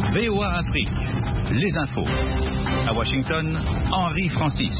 VOA Afrique, les infos. À Washington, Henri Francis.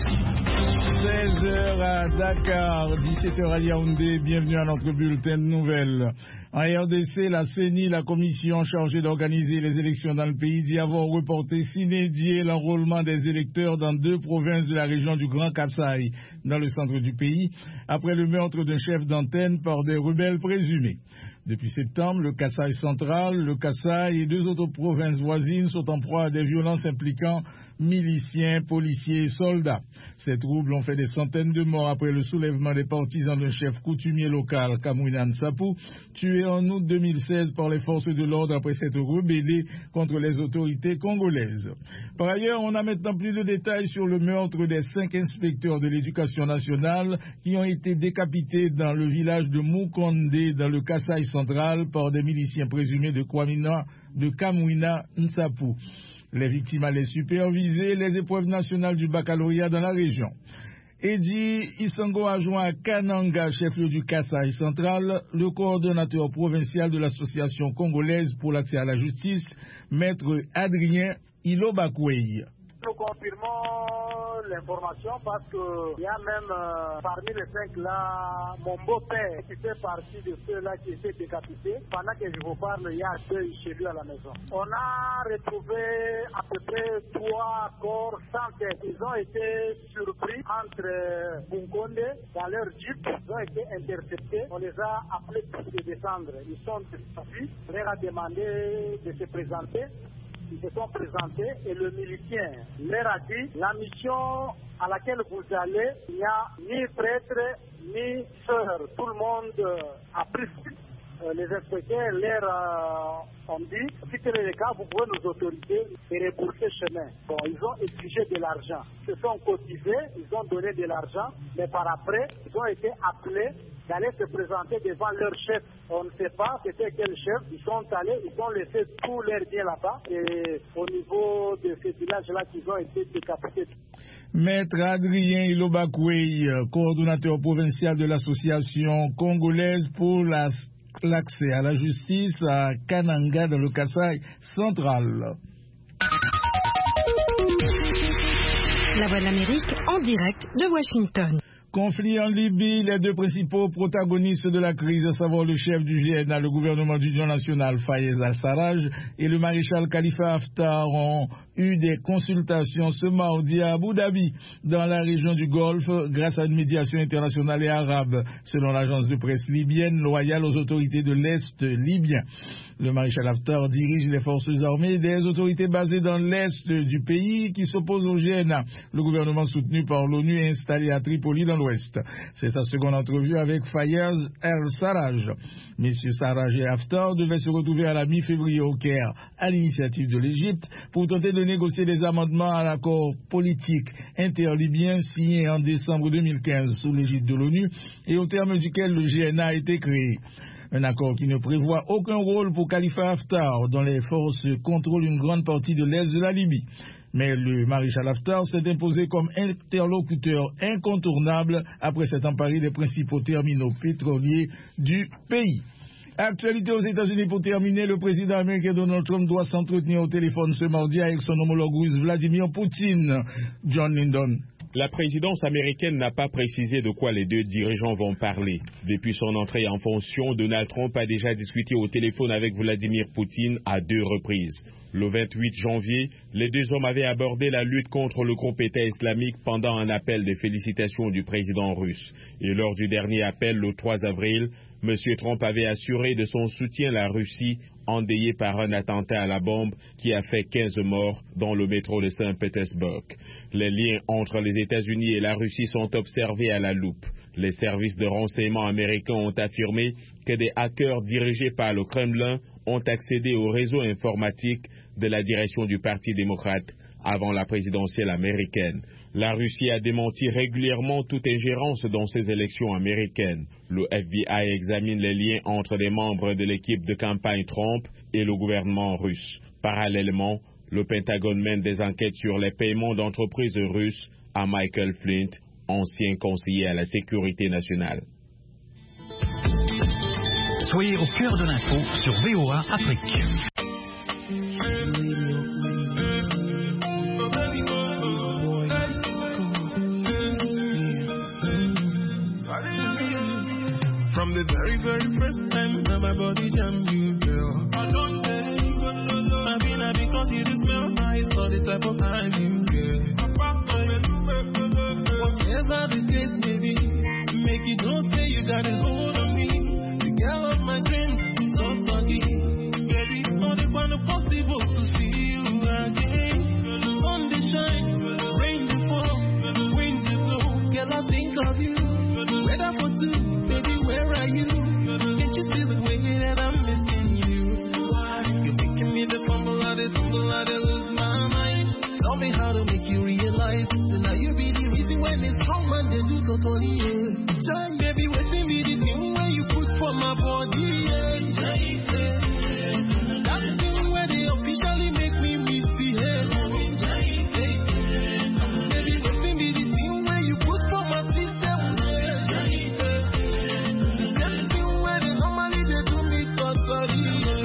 16h à Dakar, 17h à Yaoundé, bienvenue à notre bulletin de nouvelles. En RDC, la CENI, la commission chargée d'organiser les élections dans le pays, dit avoir reporté sine die l'enrôlement des électeurs dans 2 provinces de la région du Grand Kasaï, dans le centre du pays, après le meurtre d'un chef d'antenne par des rebelles présumés. Depuis septembre, le Kasaï central, le Kasaï et 2 autres provinces voisines sont en proie à des violences impliquant miliciens, policiers et soldats. Ces troubles ont fait des centaines de morts après le soulèvement des partisans d'un chef coutumier local, Kamouina Nsapou, tué en août 2016 par les forces de l'ordre après s'être rebellé contre les autorités congolaises. Par ailleurs, on a maintenant plus de détails sur le meurtre des 5 inspecteurs de l'éducation nationale qui ont été décapités dans le village de Moukonde, dans le Kasaï central, par des miliciens présumés de Kamouina Nsapou. Les victimes allaient superviser les épreuves nationales du baccalauréat dans la région. Edi Isango a joint à Kananga, chef-lieu du Kasaï central, le coordonnateur provincial de l'association congolaise pour l'accès à la justice, maître Adrien Ilobakwei. Nous confirmons l'information parce qu'il y a même parmi les 5 là, mon beau-père qui fait partie de ceux-là qui étaient décapités. Pendant que je vous parle, il y a 2 chez lui à la maison. On a retrouvé à peu près 3 corps sans tête. Ils ont été surpris entre Bunkonde dans leur jeep. Ils ont été interceptés. On les a appelés pour se descendre. Ils sont descendus. On leur a demandé de se présenter. Ils se sont présentés et le milicien leur a dit la mission à laquelle vous allez, il n'y a ni prêtre ni sœur. Tout le monde a pris. Les inspecteurs leur ont dit si tel est le cas, vous pouvez nous autoriser et rebourser chemin. Bon, ils ont exigé de l'argent. Ils se sont cotisés, ils ont donné de l'argent, mais par après, ils ont été appelés d'aller se présenter devant leur chef. On ne sait pas c'était quel chef. Ils sont allés, ils ont laissé tous leurs biens là-bas. Et au niveau de ces villages-là, ils ont été décapités. Maître Adrien Ilobakwei, coordonnateur provincial de l'association congolaise pour l'accès à la justice à Kananga dans le Kasaï central. La Voix de l'Amérique en direct de Washington. Conflit en Libye, les 2 principaux protagonistes de la crise, à savoir le chef du GNA, le gouvernement d'union nationale, Fayez al-Sarraj, et le maréchal Khalifa Haftar, ont eu des consultations ce mardi à Abu Dhabi, dans la région du Golfe, grâce à une médiation internationale et arabe, selon l'agence de presse libyenne, loyale aux autorités de l'Est libyen. Le maréchal Haftar dirige les forces armées des autorités basées dans l'Est du pays qui s'opposent au GNA, le gouvernement soutenu par l'ONU et installé à Tripoli dans l'Ouest. C'est sa seconde entrevue avec Fayez al-Sarraj. Messieurs Sarraj et Haftar devaient se retrouver à la mi-février au Caire, à l'initiative de l'Égypte, pour tenter de négocier des amendements à l'accord politique interlibyen signé en décembre 2015 sous l'égide de l'ONU et au terme duquel le GNA a été créé. Un accord qui ne prévoit aucun rôle pour Khalifa Haftar, dont les forces contrôlent une grande partie de l'Est de la Libye. Mais le maréchal Haftar s'est imposé comme interlocuteur incontournable après s'être emparé des principaux terminaux pétroliers du pays. Actualité aux États-Unis pour terminer, le président américain Donald Trump doit s'entretenir au téléphone ce mardi avec son homologue russe Vladimir Poutine. John Lindon. La présidence américaine n'a pas précisé de quoi les 2 dirigeants vont parler. Depuis son entrée en fonction, Donald Trump a déjà discuté au téléphone avec Vladimir Poutine à 2 reprises. Le 28 janvier, les 2 hommes avaient abordé la lutte contre le groupe État islamique pendant un appel de félicitations du président russe. Et lors du dernier appel, le 3 avril, M. Trump avait assuré de son soutien à la Russie, endeuillée par un attentat à la bombe qui a fait 15 morts dans le métro de Saint-Pétersbourg. Les liens entre les États-Unis et la Russie sont observés à la loupe. Les services de renseignement américains ont affirmé que des hackers dirigés par le Kremlin ont accédé au réseau informatique de la direction du Parti démocrate avant la présidentielle américaine. La Russie a démenti régulièrement toute ingérence dans ces élections américaines. Le FBI examine les liens entre des membres de l'équipe de campagne Trump et le gouvernement russe. Parallèlement, le Pentagone mène des enquêtes sur les paiements d'entreprises russes à Michael Flint, ancien conseiller à la sécurité nationale. Soyez au cœur de l'info sur VOA Afrique. From the very, very first time that my body jammed you, girl. Maybe not because you just smell nice, or the type of time you get. Whatever the case may be, make it don't say you got a hold on me. The girl of my dreams, so soggy. Baby, all the one possible to see you again. Sun they shine, rain they fall, wind they blow. Girl, I think of you. Weather for two, baby, where are you? Can't you see the way that I'm missing you? Why? You're making me the fumble, I lose my mind. Tell me how to make you realize. So now you be the reason when it's strong man, they do totally, yeah. Time, baby, waiting me the thing where you put for my body, yeah. That thing where they officially make me misbehave. Baby, waiting me the thing where you put for my system, yeah. That thing where they normally they do me totally,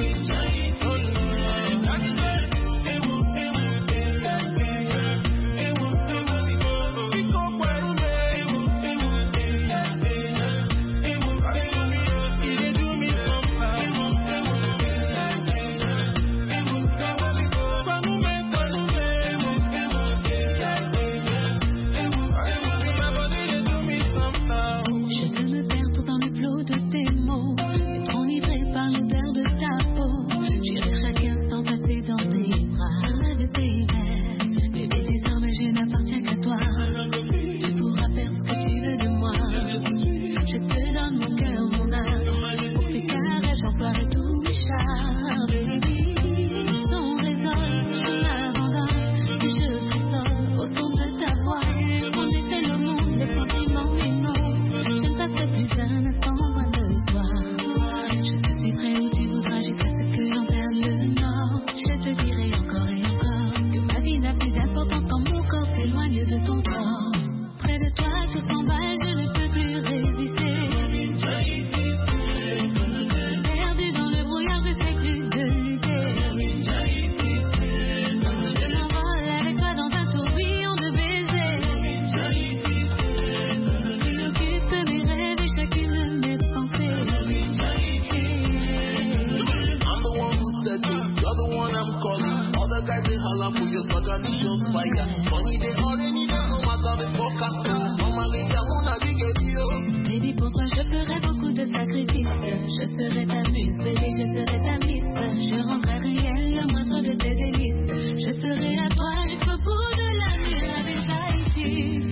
Baby, pour toi je ferai beaucoup de sacrifices. Je serai ta muse, baby, je serai ta miss. Je rendrai réel le moindre de tes délices. Je serai à toi jusqu'au bout de la nuit. Avec ça ici.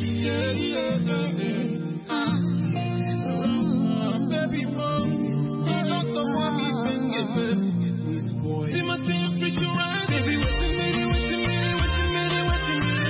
baby, mom. Don't the one me finger, baby. See my team treat you right, baby. What's the minute, what's the minute, what's the minute, what's the minute?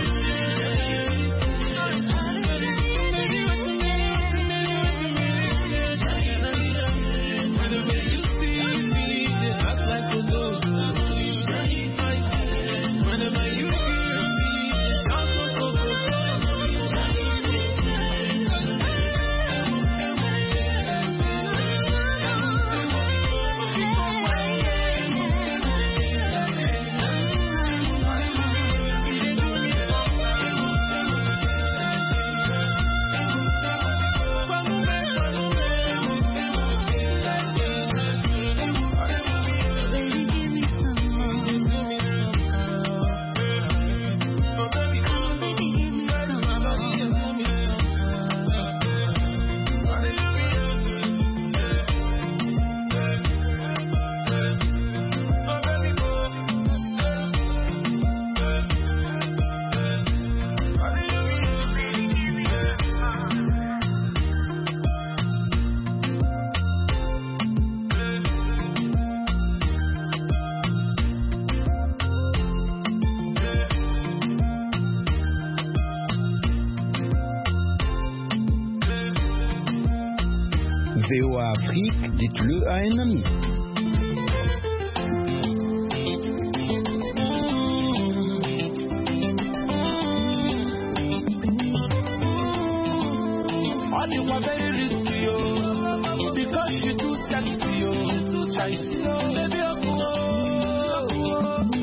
VOA Afrique, dites-le à un ami.